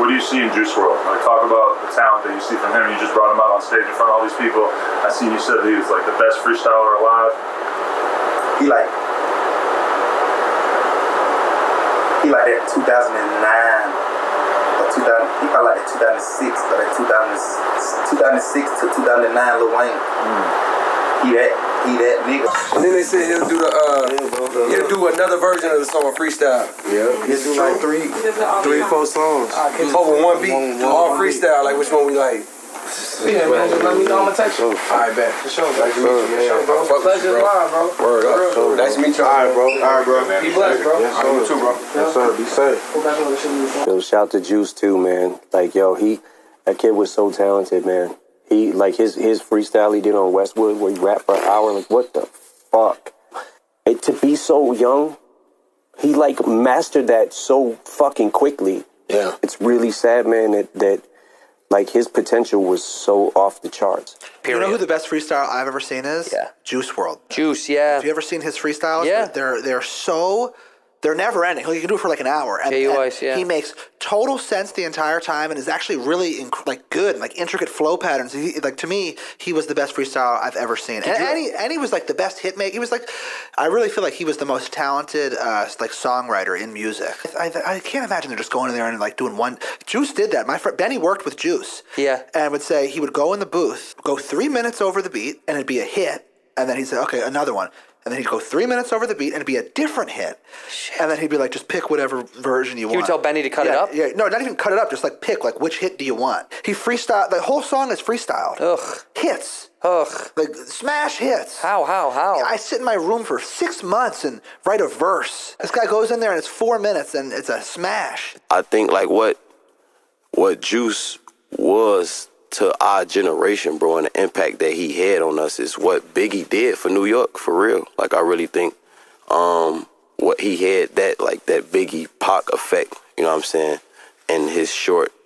What do you see in Juice WRLD? Like, talk about the talent that you see from him. You just brought him out on stage in front of all these people. I seen you said that he was like the best freestyler alive. He like that 2009 or 2000. He probably like that 2006 or that 2006 to 2009 Lil Wayne. He that nigga. And then they said he'll do he'll do another version of the song freestyle. Yeah, he'll do like three, 4 songs. Over one beat, all freestyle. Like which one we like? Yeah, man, just let me know. I'm gonna text you. Alright, bet. For sure, bro. Pleasure's mine, bro. Word up. Nice to meet you. Alright, bro. Be blessed, bro. Yes, sir. You too, bro. Yes, sir. Be safe. Yo, shout to Juice too, man. Like, yo, that kid was so talented, man. He, like, his freestyle he did on Westwood where he rapped for an hour, like, what the fuck? And to be so young, he, like, mastered that so fucking quickly. Yeah. It's really sad, man, that like, his potential was so off the charts. Period. You know who the best freestyle I've ever seen is? Yeah. Juice WRLD. Juice, yeah. Have you ever seen his freestyles? Yeah. They're never ending. Like, you can do it for like an hour. And yeah. He makes total sense the entire time and is actually really good and like intricate flow patterns. To me, he was the best freestyle I've ever seen. And he was like the best hit maker. He was like, I really feel like he was the most talented like songwriter in music. I can't imagine they're just going in there and like doing one. Juice did that. My friend Benny worked with Juice. Yeah. And would say he would go in the booth, go 3 minutes over the beat, and it'd be a hit. And then he'd say, okay, another one. And then he'd go 3 minutes over the beat, and it'd be a different hit. Shit. And then he'd be like, just pick whatever version you want. He would tell Benny to cut it up? Yeah, no, not even cut it up. Just like pick, like which hit do you want? He freestyled. The whole song is freestyled. Ugh. Hits. Ugh. Like smash hits. How? I sit in my room for 6 months and write a verse. This guy goes in there and it's 4 minutes and it's a smash. I think, like, what Juice was to our generation, bro, and the impact that he had on us is what Biggie did for New York, for real. Like, I really think what he had, that Biggie Pac effect, you know what I'm saying, in his short